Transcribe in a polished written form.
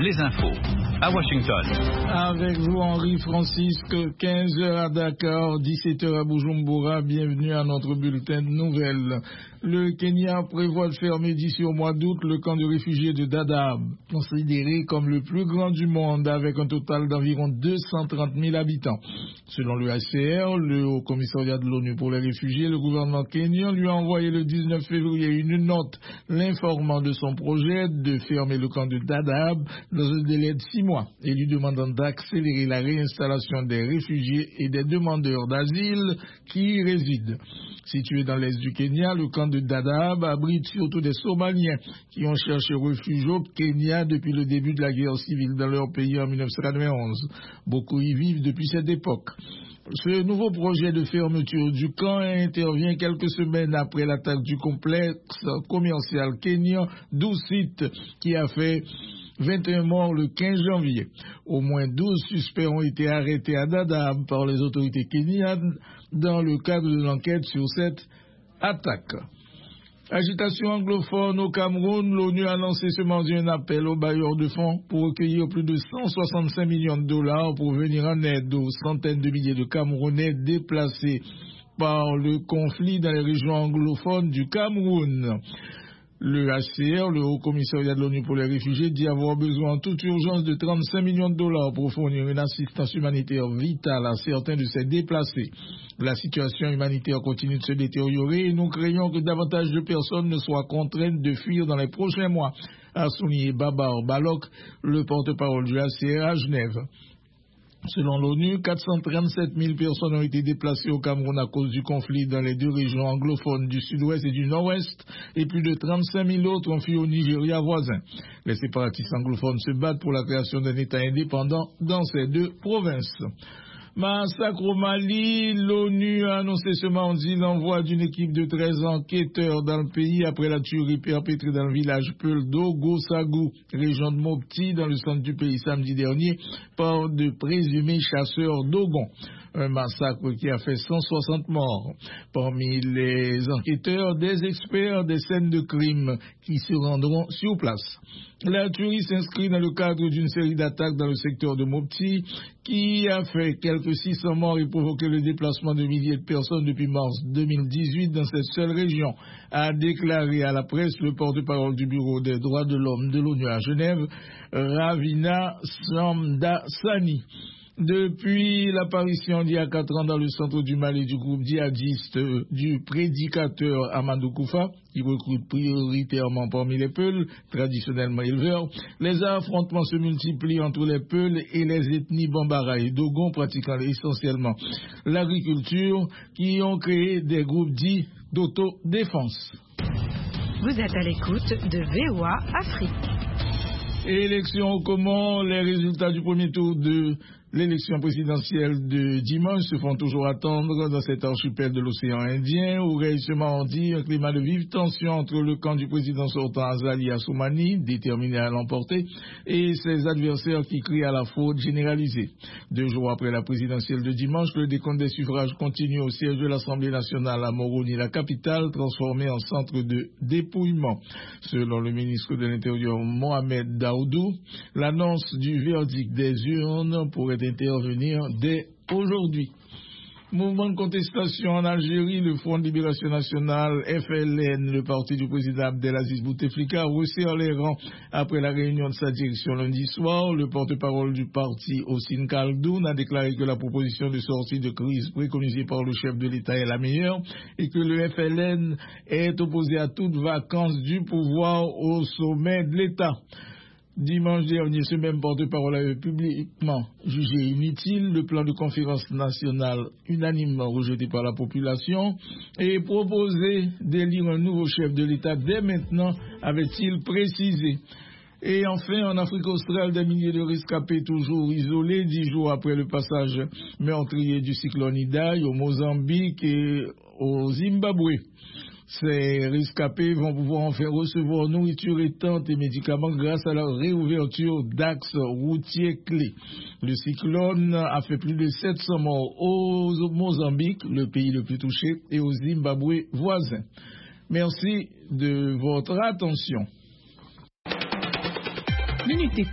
les infos à Washington. Avec vous, Henri Francisque, 15h à Dakar, 17h à Bujumbura. Bienvenue à notre bulletin de nouvelles. Le Kenya prévoit de fermer d'ici au mois d'août le camp de réfugiés de Dadaab, considéré comme le plus grand du monde avec un total d'environ 230 000 habitants. Selon le HCR, le Haut Commissariat de l'ONU pour les réfugiés, le gouvernement kenyan lui a envoyé le 19 février une note l'informant de son projet de fermer le camp de Dadaab dans un délai de 6 mois et lui demandant d'accélérer la réinstallation des réfugiés et des demandeurs d'asile qui y résident. Situé dans l'est du Kenya, le camp de Dadaab abrite surtout des Somaliens qui ont cherché refuge au Kenya depuis le début de la guerre civile dans leur pays en 1991. Beaucoup y vivent depuis cette époque. Ce nouveau projet de fermeture du camp intervient quelques semaines après l'attaque du complexe commercial kenyan Dusit qui a fait 21 morts le 15 janvier. Au moins 12 suspects ont été arrêtés à Dadaab par les autorités kenyanes dans le cadre de l'enquête sur cette attaque. Agitation anglophone au Cameroun, l'ONU a lancé ce mardi un appel aux bailleurs de fonds pour recueillir plus de 165 millions de dollars pour venir en aide aux centaines de milliers de Camerounais déplacés par le conflit dans les régions anglophones du Cameroun. Le HCR, le Haut Commissariat de l'ONU pour les réfugiés, dit avoir besoin en toute urgence de 35 millions de dollars pour fournir une assistance humanitaire vitale à certains de ces déplacés. La situation humanitaire continue de se détériorer et nous craignons que davantage de personnes ne soient contraintes de fuir dans les prochains mois, a souligné Babar Balok, le porte-parole du HCR à Genève. Selon l'ONU, 437 000 personnes ont été déplacées au Cameroun à cause du conflit dans les deux régions anglophones du sud-ouest et du nord-ouest, et plus de 35 000 autres ont fui au Nigeria voisin. Les séparatistes anglophones se battent pour la création d'un État indépendant dans ces deux provinces. Massacre au Mali, l'ONU a annoncé ce mardi l'envoi d'une équipe de 13 enquêteurs dans le pays après la tuerie perpétrée dans le village Peul d'Ogosagou, région de Mopti, dans le centre du pays samedi dernier, par de présumés chasseurs d'Ogon. Un massacre qui a fait 160 morts. Parmi les enquêteurs, des experts des scènes de crime qui se rendront sur place. La tuerie s'inscrit dans le cadre d'une série d'attaques dans le secteur de Mopti qui a fait quelques 600 morts et provoqué le déplacement de milliers de personnes depuis mars 2018 dans cette seule région, a déclaré à la presse le porte-parole du Bureau des droits de l'homme de l'ONU à Genève, Ravina Shamdasani. Depuis l'apparition d'il y a 4 ans dans le centre du Mali du groupe djihadiste du prédicateur Amadou Koufa, qui recrute prioritairement parmi les Peuls, traditionnellement éleveurs, les affrontements se multiplient entre les Peuls et les ethnies Bambara et Dogon, pratiquant essentiellement l'agriculture, qui ont créé des groupes dits d'autodéfense. Vous êtes à l'écoute de VOA Afrique. Élection au Comores, les résultats du premier tour de l'élection présidentielle de dimanche se font toujours attendre dans cet archipel de l'océan Indien où règne ce mardi un climat de vive tension entre le camp du président sortant Azali Assoumani, déterminé à l'emporter, et ses adversaires qui crient à la fraude généralisée. 2 jours après la présidentielle de dimanche, le décompte des suffrages continue au siège de l'Assemblée nationale à Moroni, la capitale, transformée en centre de dépouillement. Selon le ministre de l'Intérieur Mohamed Daoudou, l'annonce du verdict des urnes pourrait intervenir dès aujourd'hui. Mouvement de contestation en Algérie, le Front de Libération Nationale, FLN, le parti du président Abdelaziz Bouteflika, resserre les rangs après la réunion de sa direction lundi soir. Le porte-parole du parti, Hossein Khaldoun, a déclaré que la proposition de sortie de crise préconisée par le chef de l'État est la meilleure et que le FLN est opposé à toute vacance du pouvoir au sommet de l'État. Dimanche dernier, ce même porte-parole avait publiquement jugé inutile le plan de conférence nationale unanimement rejeté par la population et proposé d'élire un nouveau chef de l'État dès maintenant, avait-il précisé. Et enfin, en Afrique australe, des milliers de rescapés toujours isolés 10 jours après le passage meurtrier du cyclone Idai au Mozambique et au Zimbabwe. Ces rescapés vont pouvoir enfin recevoir nourriture et tentes et médicaments grâce à la réouverture d'axes routiers clés. Le cyclone a fait plus de 700 morts au Mozambique, le pays le plus touché, et au Zimbabwe voisin. Merci de votre attention.